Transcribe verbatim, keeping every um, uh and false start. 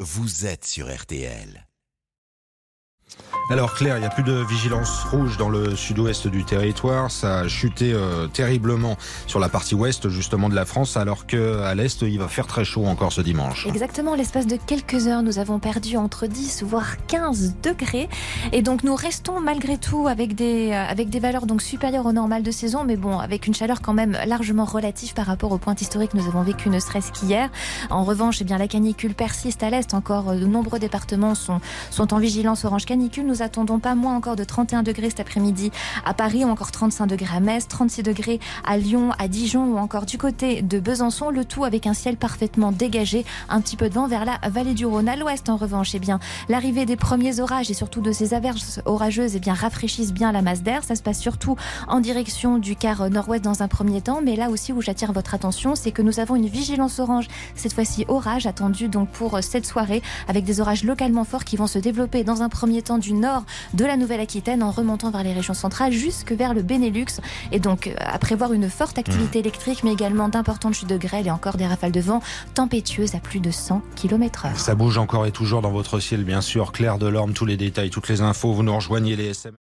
vous êtes sur R T L. Alors Claire, il n'y a plus de vigilance rouge dans le sud-ouest du territoire. Ça a chuté euh, terriblement sur la partie ouest justement de la France, alors qu'à l'est, il va faire très chaud encore ce dimanche. Exactement, l'espace de quelques heures, nous avons perdu entre dix voire quinze degrés. Et donc nous restons malgré tout avec des, euh, avec des valeurs donc supérieures au normal de saison, mais bon, avec une chaleur quand même largement relative par rapport aux pointes historiques que nous avons vécu ne serait-ce qu'hier. En revanche, eh bien, la canicule persiste à l'est. Encore de nombreux départements sont, sont en vigilance orange canicule. Nous attendons pas moins encore de trente et un degrés cet après-midi à Paris, ou encore trente-cinq degrés à Metz, trente-six degrés à Lyon, à Dijon ou encore du côté de Besançon, le tout avec un ciel parfaitement dégagé, un petit peu de vent vers la vallée du Rhône. À l'ouest, en revanche, eh bien, l'arrivée des premiers orages et surtout de ces averses orageuses eh bien, rafraîchissent bien la masse d'air. Ça se passe surtout en direction du quart nord-ouest dans un premier temps, mais là aussi où j'attire votre attention, c'est que nous avons une vigilance orange, cette fois-ci orage, attendue donc pour cette soirée, avec des orages localement forts qui vont se développer dans un premier temps du nord de la Nouvelle-Aquitaine en remontant vers les régions centrales jusque vers le Benelux, et donc à prévoir une forte activité électrique mais également d'importantes chutes de grêle et encore des rafales de vent tempétueuses à plus de cent kilomètres heure. Ça bouge encore et toujours dans votre ciel bien sûr. Claire Delorme, tous les détails, toutes les infos, vous nous rejoignez les S M S.